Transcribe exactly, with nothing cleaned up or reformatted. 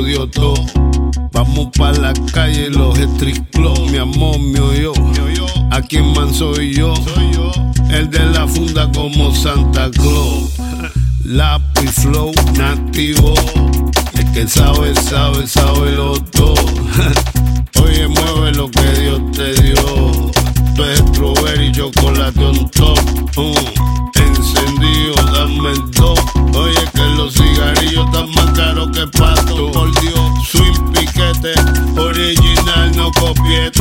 dio todo. Vamos pa' la calle, los street club. Mi amor, mi yo. ¿A quién man soy yo? El de la funda como Santa Claus. Lápiz flow nativo. El que sabe, sabe, sabe lo todo. Oye, mueve lo que Dios te dio. Tú es strawberry, chocolate on top. Uh, encendido, dame el dos. Oye, que los cigarrillos están más caros que pato. Por Dios, swing piquete, original, no copiete.